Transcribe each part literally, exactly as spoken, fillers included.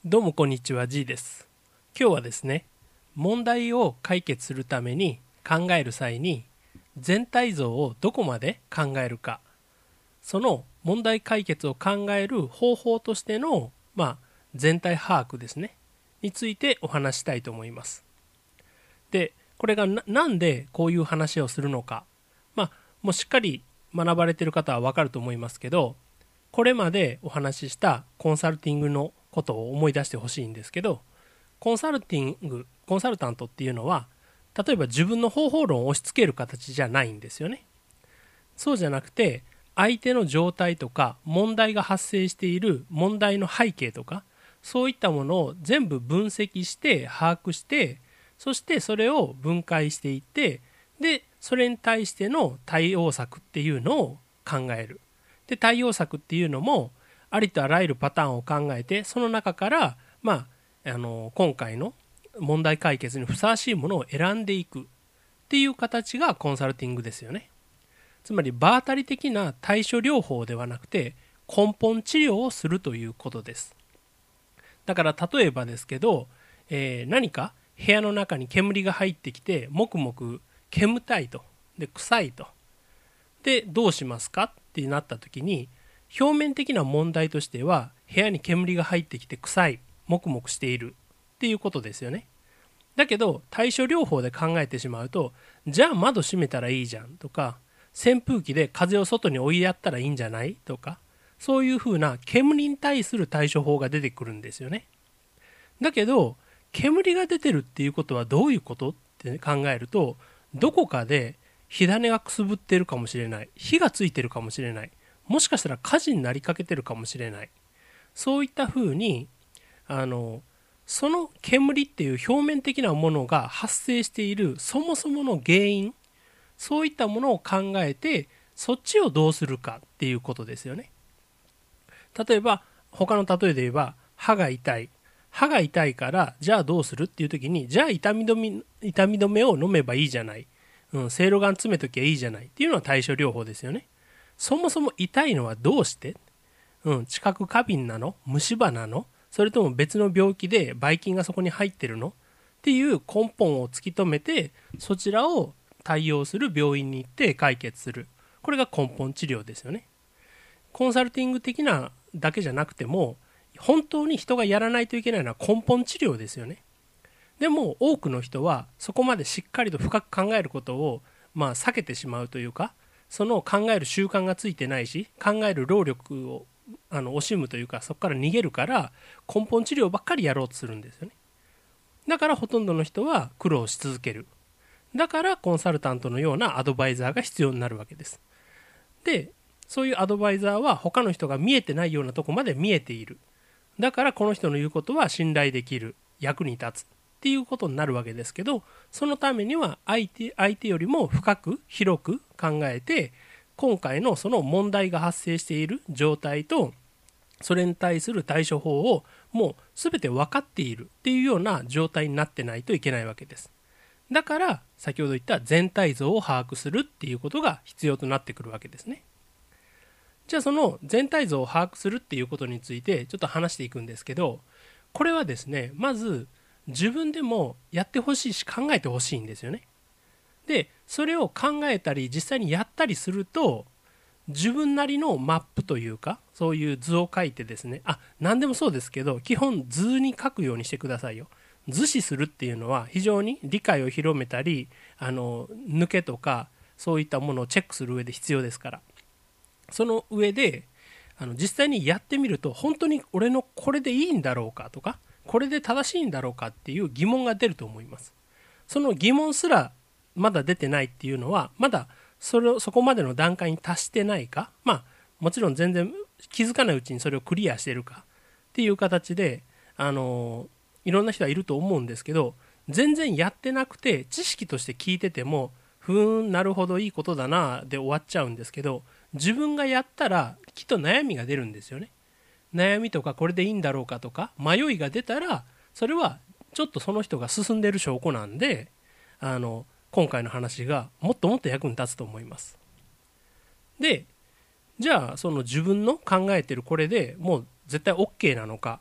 どうもこんにちは、G です。今日はですね、問題を解決するために考える際に全体像をどこまで考えるか、その問題解決を考える方法としての、まあ、全体把握ですね、についてお話したいと思います。で、これが な, なんでこういう話をするのか、まあ、もうしっかり学ばれている方はわかると思いますけど、これまでお話ししたコンサルティングのことを思い出してほしいんですけど、コンサルティング、コンサルタントっていうのは、例えば自分の方法論を押し付ける形じゃないんですよね。そうじゃなくて、相手の状態とか問題が発生している問題の背景とか、そういったものを全部分析して把握して、そしてそれを分解していって、で、それに対しての対応策っていうのを考える。で、対応策っていうのもありとあらゆるパターンを考えて、その中から、まあ、あの今回の問題解決にふさわしいものを選んでいくっていう形がコンサルティングですよね。つまり場当たり的な対処療法ではなくて、根本治療をするということです。だから例えばですけど、えー、何か部屋の中に煙が入ってきて、もくもく煙たいと、で臭いと、でどうしますかってなった時に、表面的な問題としては部屋に煙が入ってきて臭い、もくもくしているっていうことですよね。だけど対処療法で考えてしまうと、じゃあ窓閉めたらいいじゃんとか、扇風機で風を外に追いやったらいいんじゃないとか、そういうふうな煙に対する対処法が出てくるんですよね。だけど煙が出てるっていうことはどういうことって考えると、どこかで火種がくすぶってるかもしれない、火がついてるかもしれない、もしかしたら火事になりかけてるかもしれない、そういったふうに、あのその煙っていう表面的なものが発生しているそもそもの原因、そういったものを考えて、そっちをどうするかっていうことですよね。例えば他の例えで言えば、歯が痛い歯が痛いからじゃあどうするっていう時に、じゃあ痛み止め痛み止めを飲めばいいじゃない、うん、せいろがん詰めときゃいいじゃないっていうのは対処療法ですよね。そもそも痛いのはどうして、うん、知覚過敏なの、虫歯なの、それとも別の病気でばい菌がそこに入ってるのっていう根本を突き止めて、そちらを対応する病院に行って解決する、これが根本治療ですよね。コンサルティング的なだけじゃなくても、本当に人がやらないといけないのは根本治療ですよね。でも多くの人はそこまでしっかりと深く考えることを、まあ、避けてしまうというか、その考える習慣がついてないし、考える労力をあの惜しむというか、そこから逃げるから根本治療ばっかりやろうとするんですよね。だからほとんどの人は苦労し続ける。だからコンサルタントのようなアドバイザーが必要になるわけです。で、そういうアドバイザーは他の人が見えてないようなとこまで見えている。だからこの人の言うことは信頼できる、役に立つっていうことになるわけですけど、そのためには相手、相手よりも深く広く考えて、今回のその問題が発生している状態と、それに対する対処法をもう全て分かっているっていうような状態になってないといけないわけです。だから先ほど言った全体像を把握するっていうことが必要となってくるわけですね。じゃあその全体像を把握するっていうことについてちょっと話していくんですけど、これはですね、まず自分でもやってほしいし考えてほしいんですよね。で、それを考えたり実際にやったりすると、自分なりのマップというか、そういう図を書いてですね、あ、何でもそうですけど、基本図に書くようにしてくださいよ。図示するっていうのは非常に理解を広めたり、あの抜けとかそういったものをチェックする上で必要ですから。その上で、あの実際にやってみると、本当に俺のこれでいいんだろうかとか、これで正しいんだろうかっていう疑問が出ると思います。その疑問すらまだ出てないっていうのは、まだそれをそこまでの段階に達してないか、まあもちろん全然気づかないうちにそれをクリアしてるかっていう形で、あのいろんな人はいると思うんですけど、全然やってなくて知識として聞いてても、ふーん、なるほど、いいことだなで終わっちゃうんですけど、自分がやったらきっと悩みが出るんですよね。悩みとか、これでいいんだろうかとか迷いが出たら、それはちょっとその人が進んでる証拠なんで、あの今回の話がもっともっと役に立つと思います。で、じゃあその自分の考えてるこれでもう絶対 OK なのか、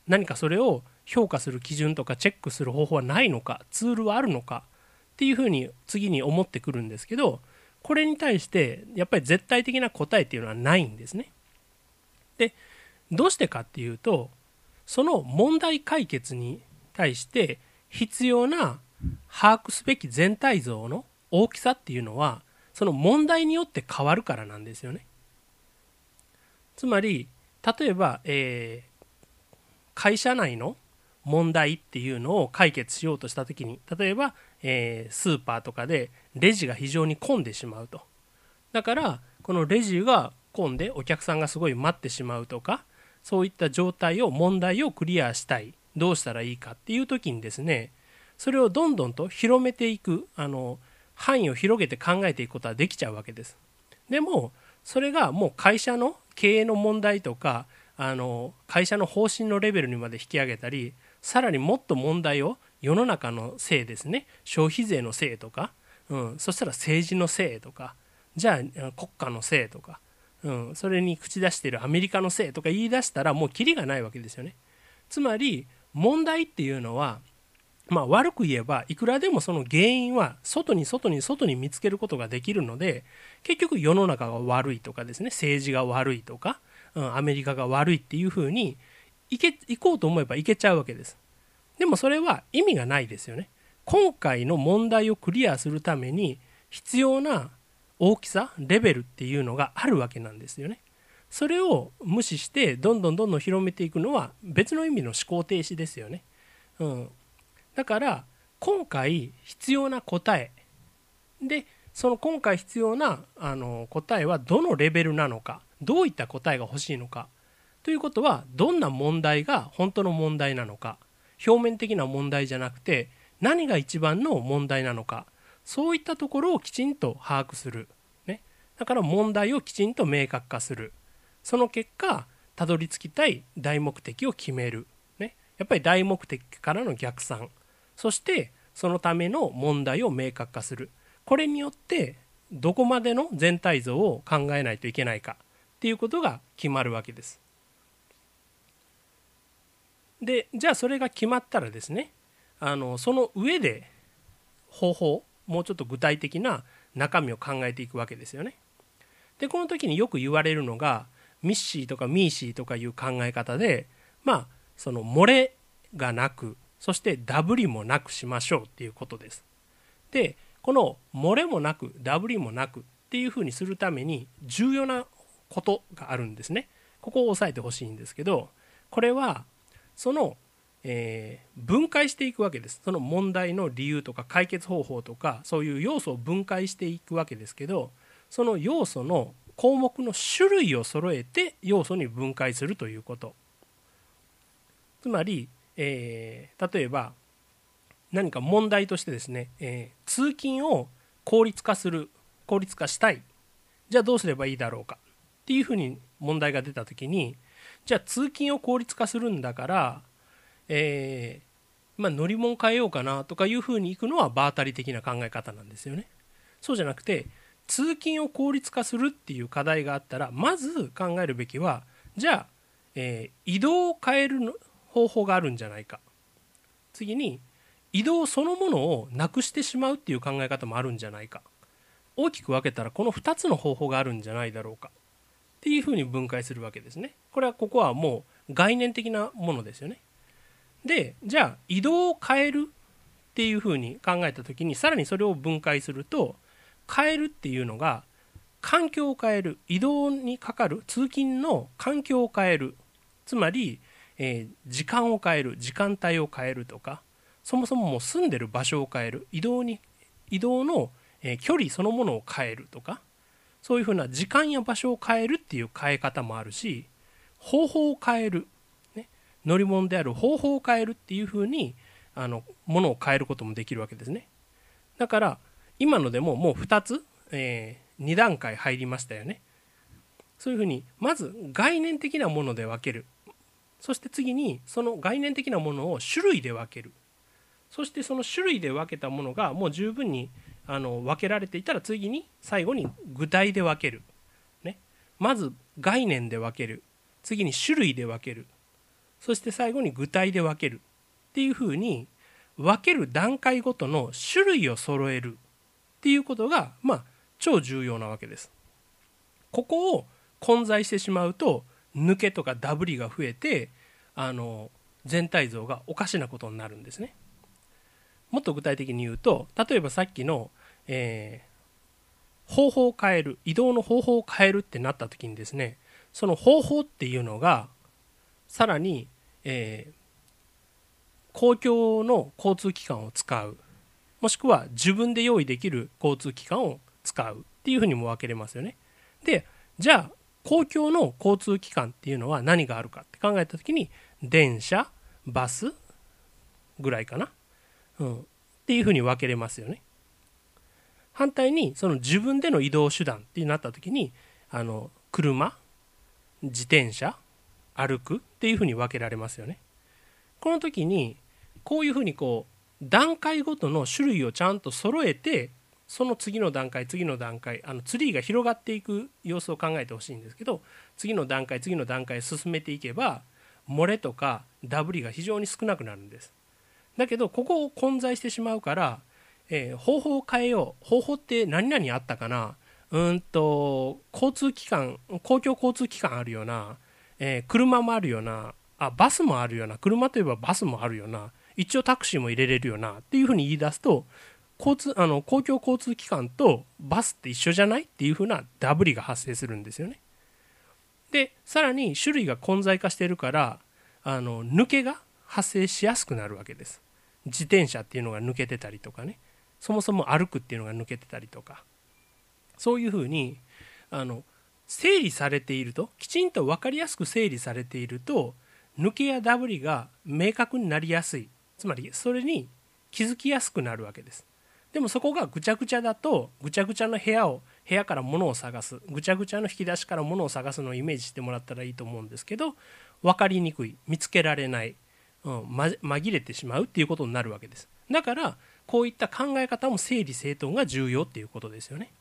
何かそれを評価する基準とかチェックする方法はないのか、ツールはあるのかっていうふうに次に思ってくるんですけど、これに対してやっぱり絶対的な答えっていうのはないんですね。で、どうしてかっていうと、その問題解決に対して必要な把握すべき全体像の大きさっていうのは、その問題によって変わるからなんですよね。つまり、例えば、えー会社内の問題っていうのを解決しようとしたときに、例えば、えースーパーとかでレジが非常に混んでしまうと。だから、このレジが混んでお客さんがすごい待ってしまうとか、そういった状態を、問題をクリアしたい。どうしたらいいかっていうときにですね、それをどんどんと広めていく、あの、範囲を広げて考えていくことはできちゃうわけです。でも、それがもう会社の経営の問題とか、あの会社の方針のレベルにまで引き上げたり、さらにもっと問題を世の中のせいですね、消費税のせいとか、うん、そしたら政治のせいとか、じゃあ国家のせいとか、うん、それに口出しているアメリカのせいとか言い出したらもうキリがないわけですよね。つまり問題っていうのは、まあ、悪く言えばいくらでもその原因は外に外に外に見つけることができるので、結局世の中が悪いとかですね、政治が悪いとか、うん、アメリカが悪いっていうふうにいけ行こうと思えばいけちゃうわけです。でもそれは意味がないですよね。今回の問題をクリアするために必要な大きさ、レベルっていうのがあるわけなんですよね。それを無視してどんどんどんどん広めていくのは別の意味の思考停止ですよね。うん、だから今回必要な答えで、その今回必要なあの答えはどのレベルなのか、どういった答えが欲しいのかということは、どんな問題が本当の問題なのか、表面的な問題じゃなくて何が一番の問題なのか、そういったところをきちんと把握する、ね、だから問題をきちんと明確化する、その結果たどり着きたい大目的を決める、ね、やっぱり大目的からの逆算、そしてそのための問題を明確化する、これによってどこまでの全体像を考えないといけないかっていうことが決まるわけです。で、じゃあそれが決まったらですね、あのその上で方法、もうちょっと具体的な中身を考えていくわけですよね。で、この時によく言われるのがミッシーとかミーシーとかいう考え方で、まあその漏れがなく、そしてダブりもなくしましょうっていうことです。で、この漏れもなくダブりもなくっていうふうにするために重要なことがあるんですね。ここを押さえてほしいんですけど、これはその、えー分解していくわけです。その問題の理由とか解決方法とか、そういう要素を分解していくわけですけど、その要素の項目の種類を揃えて要素に分解するということ。つまり、えー例えば何か問題としてですね、えー通勤を効率化する、効率化したい、じゃあどうすればいいだろうかっていうふうに問題が出たときに、じゃあ通勤を効率化するんだから、えーまあ、乗り物変えようかなとかいうふうにいくのは場当たり的な考え方なんですよね。そうじゃなくて、通勤を効率化するっていう課題があったら、まず考えるべきは、じゃあ、えー移動を変えるの方法があるんじゃないか、次に移動そのものをなくしてしまうっていう考え方もあるんじゃないか、大きく分けたらこのふたつの方法があるんじゃないだろうかっていうふうに分解するわけですね。これはここはもう概念的なものですよね。で、じゃあ移動を変えるっていうふうに考えたときに、さらにそれを分解すると、変えるっていうのが環境を変える、移動にかかる通勤の環境を変える、つまり、えー時間を変える、時間帯を変えるとか、そもそももう住んでる場所を変える、移動に移動の、えー距離そのものを変えるとか、そういうふうな時間や場所を変えるっていう変え方もあるし、方法を変える、ね、乗り物である方法を変えるっていうふうにあのものを変えることもできるわけですね。だから今のでももうふたつ、えー、に段階入りましたよね。そういうふうにまず概念的なもので分ける、そして次にその概念的なものを種類で分ける、そしてその種類で分けたものがもう十分にあの分けられていたら、次に最後に具体で分ける、ね、まず概念で分ける、次に種類で分ける、 そして最後に具体で分けるっていうふうに分ける段階ごとの種類を揃えるっていうことがまあ超重要なわけです。ここを混在してしまうと抜けとかダブりが増えてあの全体像がおかしなことになるんですね。もっと具体的に言うと、例えばさっきの、えー、方法を変える、移動の方法を変えるってなった時にですね、その方法っていうのがさらに、えー、公共の交通機関を使う、もしくは自分で用意できる交通機関を使うっていうふうにも分けれますよね。で、じゃあ公共の交通機関っていうのは何があるかって考えた時に、電車、バスぐらいかな、うん、っていうふうに分けれますよね。反対にその自分での移動手段ってなった時に、あの車、自転車、歩くっていうふうに分けられますよね。この時にこういうふうにこう段階ごとの種類をちゃんと揃えて、その次の段階次の段階、あのツリーが広がっていく様子を考えてほしいんですけど、次の段階次の段階進めていけば漏れとかダブりが非常に少なくなるんです。だけどここを混在してしまうから、えー、方法を変えよう、方法って何々あったかな、うんと交通機関、公共交通機関あるよな、えー、車もあるよな、あバスもあるよな、車といえばバスもあるよな、一応タクシーも入れれるよなっていうふうに言い出すと、交通あの公共交通機関とバスって一緒じゃないっていうふうなダブりが発生するんですよね。でさらに種類が混在化しているから、あの抜けが発生しやすくなるわけです。自転車っていうのが抜けてたりとかね、そもそも歩くっていうのが抜けてたりとか、そういうふうにあの整理されていると、きちんと分かりやすく整理されていると、抜けやダブりが明確になりやすい、つまりそれに気づきやすくなるわけです。でもそこがぐちゃぐちゃだと、ぐちゃぐちゃの部屋を部屋から物を探す、ぐちゃぐちゃの引き出しから物を探すのをイメージしてもらったらいいと思うんですけど、分かりにくい、見つけられない、うん、紛れてしまうっていうことになるわけです。だからこういった考え方も整理整頓が重要っていうことですよね。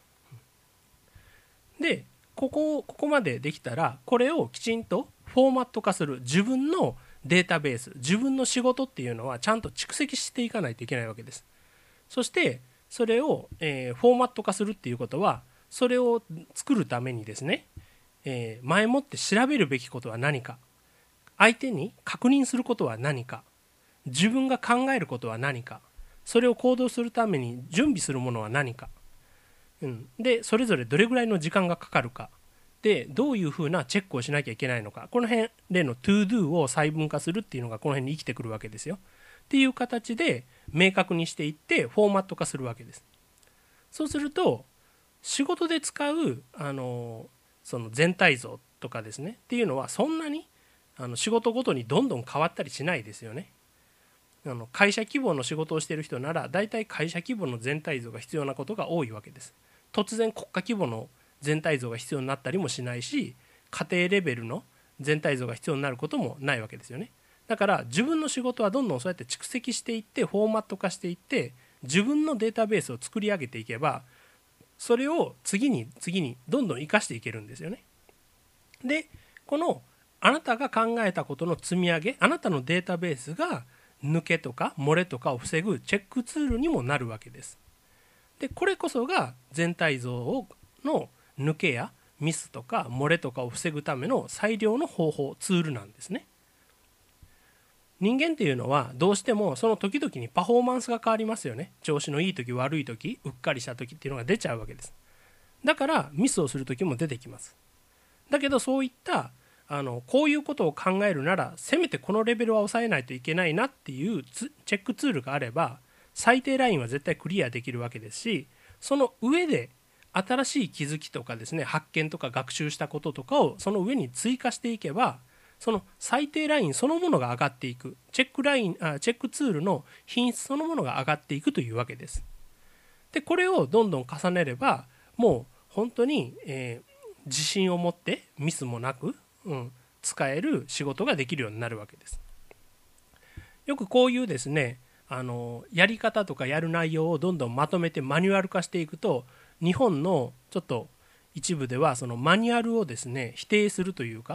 でここここまでできたら、これをきちんとフォーマット化する、自分のデータベース、自分の仕事っていうのはちゃんと蓄積していかないといけないわけです。そしてそれを、えー、フォーマット化するっていうことは、それを作るためにですね、えー、前もって調べるべきことは何か、相手に確認することは何か、自分が考えることは何か、それを行動するために準備するものは何か、うん、でそれぞれどれぐらいの時間がかかるかで、どういうふうなチェックをしなきゃいけないのか、この辺例の to do を細分化するっていうのがこの辺に生きてくるわけですよっていう形で明確にしていってフォーマット化するわけです。そうすると仕事で使うあのその全体像とかですねっていうのは、そんなにあの仕事ごとにどんどん変わったりしないですよね。あの会社規模の仕事をしている人なら、だいたい会社規模の全体像が必要なことが多いわけです。突然国家規模の全体像が必要になったりもしないし、家庭レベルの全体像が必要になることもないわけですよね。だから自分の仕事はどんどんそうやって蓄積していって、フォーマット化していって、自分のデータベースを作り上げていけば、それを次に次にどんどん生かしていけるんですよね。でこのあなたが考えたことの積み上げ、あなたのデータベースが抜けとか漏れとかを防ぐチェックツールにもなるわけです。でこれこそが全体像の抜けやミスとか漏れとかを防ぐための最良の方法、ツールなんですね。人間っていうのはどうしてもその時々にパフォーマンスが変わりますよね。調子のいい時、悪い時、うっかりした時っていうのが出ちゃうわけです。だからミスをする時も出てきます。だけどそういったあのこういうことを考えるなら、せめてこのレベルは抑えないといけないなっていうチェックツールがあれば、最低ラインは絶対クリアできるわけですし、その上で新しい気づきとかですね、発見とか学習したこととかをその上に追加していけば、その最低ラインそのものが上がっていく、チェックラインあチェックツールの品質そのものが上がっていくというわけです。でこれをどんどん重ねれば、もう本当に、えー、自信を持ってミスもなく、うん、使える仕事ができるようになるわけです。よくこういうですね、あのやり方とかやる内容をどんどんまとめてマニュアル化していくと、日本のちょっと一部ではそのマニュアルをですね否定するというか、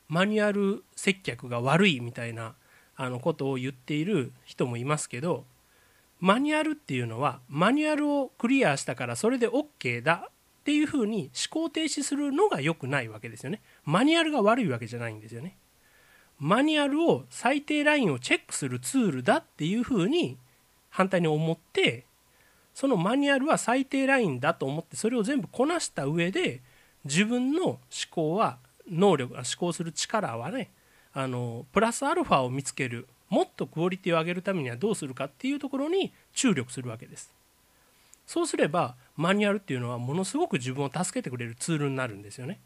マニュアル接客が悪いみたいなあのことを言っている人もいますけど、マニュアルっていうのはマニュアルをクリアしたからそれで OK だっていうふうに思考停止するのが良くないわけですよね。マニュアルが悪いわけじゃないんですよね。マニュアルを最低ラインをチェックするツールだっていうふうに反対に思って、そのマニュアルは最低ラインだと思ってそれを全部こなした上で、自分の思考は能力、思考する力はね、あのプラスアルファを見つける、もっとクオリティを上げるためにはどうするかっていうところに注力するわけです。そうすればマニュアルっていうのはものすごく自分を助けてくれるツールになるんですよね。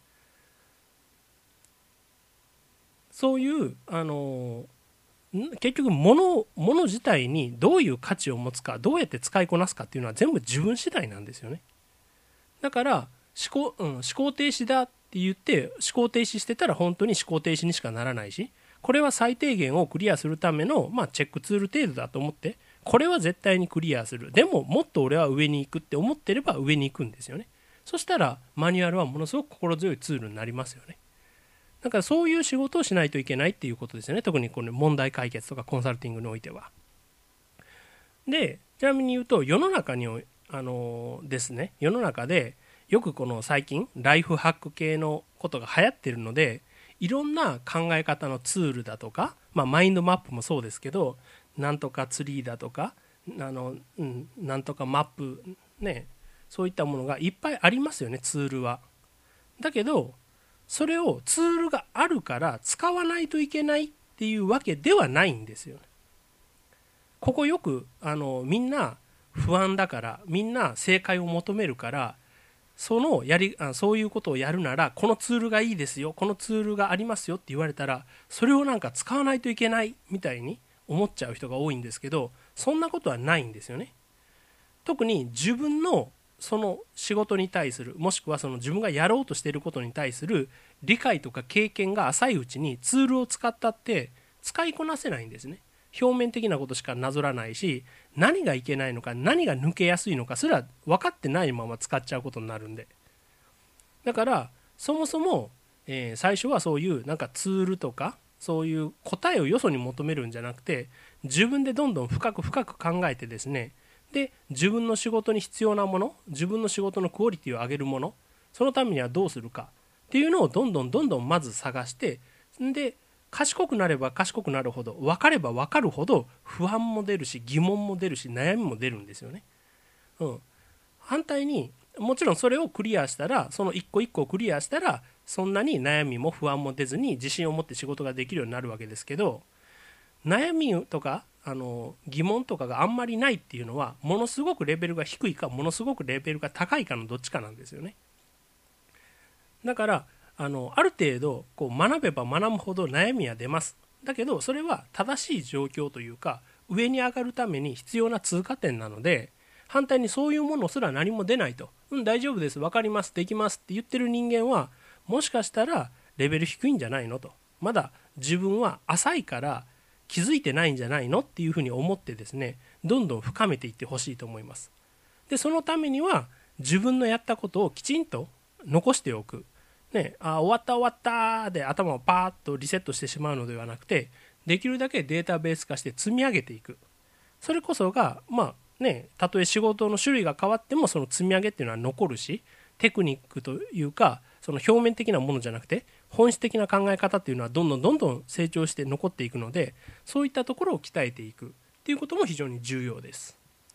そういうあの結局物、物自体にどういう価値を持つか、どうやって使いこなすかっていうのは全部自分次第なんですよね。だから思考、うん、思考停止だって言って思考停止してたら本当に思考停止にしかならないし、これは最低限をクリアするための、まあ、チェックツール程度だと思って、これは絶対にクリアする、でももっと俺は上に行くって思ってれば上に行くんですよね。そしたらマニュアルはものすごく心強いツールになりますよね。だからそういう仕事をしないといけないっていうことですよね。特にこの問題解決とかコンサルティングにおいては。で、ちなみに言うと世の中にあのですね、世の中でよくこの最近ライフハック系のことが流行ってるので、いろんな考え方のツールだとか、まあ、マインドマップもそうですけど、なんとかツリーだとか、あの、うん、なんとかマップね、そういったものがいっぱいありますよね、ツールは。だけどそれをツールがあるから使わないといけないっていうわけではないんですよ。ここよくあのみんな不安だから、みんな正解を求めるから、そのやりあそういうことをやるならこのツールがいいですよ、このツールがありますよって言われたら、それをなんか使わないといけないみたいに思っちゃう人が多いんですけど、そんなことはないんですよね。特に自分のその仕事に対する、もしくはその自分がやろうとしていることに対する理解とか経験が浅いうちにツールを使ったって使いこなせないんですね。表面的なことしかなぞらないし、何がいけないのか何が抜けやすいのかすら分かってないまま使っちゃうことになるんで、だからそもそも、えー、最初はそういうなんかツールとかそういう答えをよそに求めるんじゃなくて、自分でどんどん深く深く考えてですね、で自分の仕事に必要なもの、自分の仕事のクオリティを上げるもの、そのためにはどうするかっていうのをどんどんどんどんまず探して、で賢くなれば賢くなるほど、分かれば分かるほど不安も出るし疑問も出るし悩みも出るんですよね。うん、反対にもちろんそれをクリアしたら、その一個一個をクリアしたらそんなに悩みも不安も出ずに自信を持って仕事ができるようになるわけですけど、悩みとかあの疑問とかがあんまりないっていうのは、ものすごくレベルが低いかものすごくレベルが高いかのどっちかなんですよね。だからあのある程度こう学べば学ぶほど悩みは出ます。だけどそれは正しい状況というか、上に上がるために必要な通過点なので、反対にそういうものすら何も出ないと、うん大丈夫です、分かります、できますって言ってる人間は、もしかしたらレベル低いんじゃないのと、まだ自分は浅いから気づいてないんじゃないのっていうふうに思ってですね、どんどん深めていってほしいと思います。でそのためには自分のやったことをきちんと残しておく、ね、あ終わった終わったで頭をパーッとリセットしてしまうのではなくて、できるだけデータベース化して積み上げていく。それこそがまあね、たとえ仕事の種類が変わってもその積み上げっていうのは残るし、テクニックというかその表面的なものじゃなくて本質的な考え方っていうのはどんどんどんどん成長して残っていくので、そういったところを鍛えていくっていうことも非常に重要です。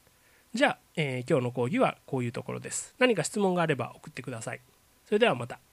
じゃあ、えー、今日の講義はこういうところです。何か質問があれば送ってください。それではまた。